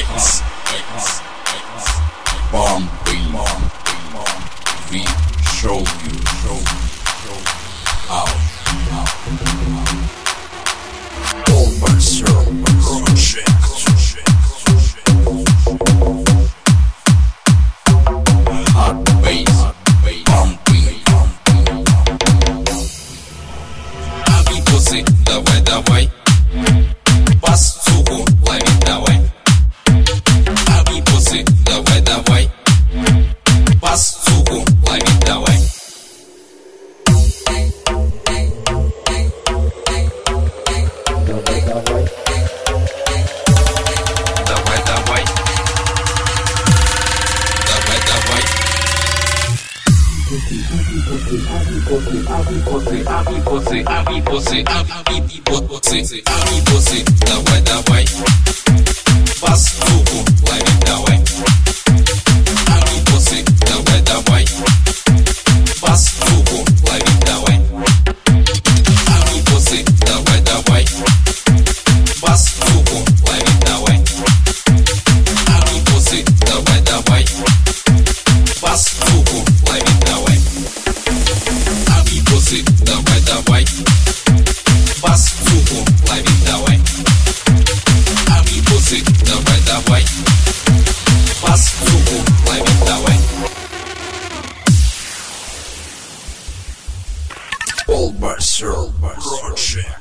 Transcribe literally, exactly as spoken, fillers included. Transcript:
X, X, bumping, we show you, show you, how, how, Pulverser Project, hard bass, bumping, Аби косы, давай, давай, бас, суку, лови, давай. Аби косы, давай, давай, бас, суку, лови, давай. Давай, давай, давай, давай. Аби косы, аби косы, аби косы, аби косы, аби косы, давай, давай, бас, суку, лови, давай. Аби косы, давай, давай, бас, суку, лови, давай. Аби косы, давай, давай, бас, суку, лови, давай. Аби косы, давай, давай, бас, суку, лови, давай. Аби косы, давай, давай, бас, суку, лови, давай. Аби косы, давай, давай, бас, суку, лови, давай. Pulverser Project.